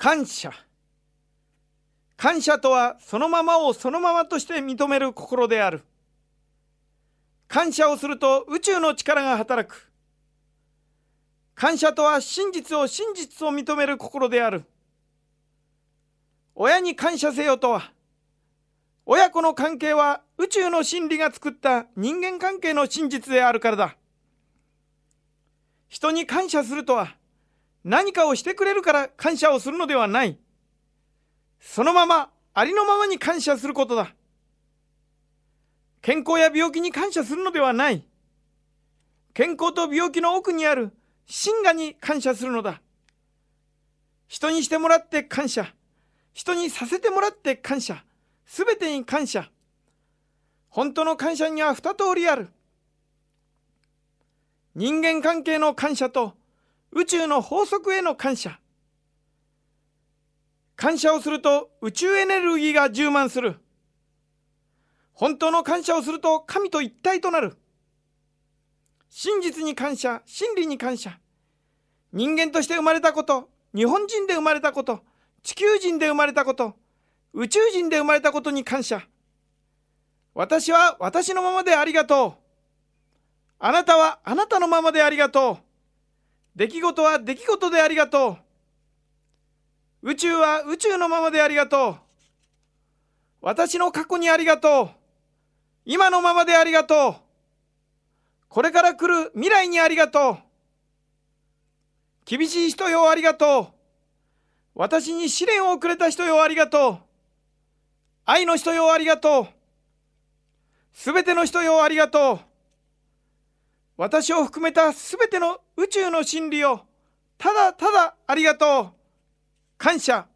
感謝。感謝とはそのままをそのままとして認める心である。感謝をすると宇宙の力が働く。感謝とは真実を認める心である。親に感謝せよとは、親子の関係は宇宙の真理が作った人間関係の真実であるからだ。人に感謝するとは、何かをしてくれるから感謝をするのではない。そのまま、ありのままに感謝することだ。健康や病気に感謝するのではない。健康と病気の奥にある真我に感謝するのだ。人にしてもらって感謝。人にさせてもらって感謝。すべてに感謝。本当の感謝には二通りある。人間関係の感謝と宇宙の法則への感謝。感謝をすると宇宙エネルギーが充満する。本当の感謝をすると神と一体となる。真実に感謝、真理に感謝。人間として生まれたこと、日本人で生まれたこと、地球人で生まれたこと、宇宙人で生まれたことに感謝。私は私のままでありがとう。あなたはあなたのままでありがとう。出来事は出来事でありがとう。宇宙は宇宙のままでありがとう。私の過去にありがとう。今のままでありがとう。これから来る未来にありがとう。厳しい人よありがとう。私に試練をくれた人よありがとう。愛の人よありがとう。すべての人よありがとう。私を含めたすべての宇宙の真理よ、ただただありがとう。感謝。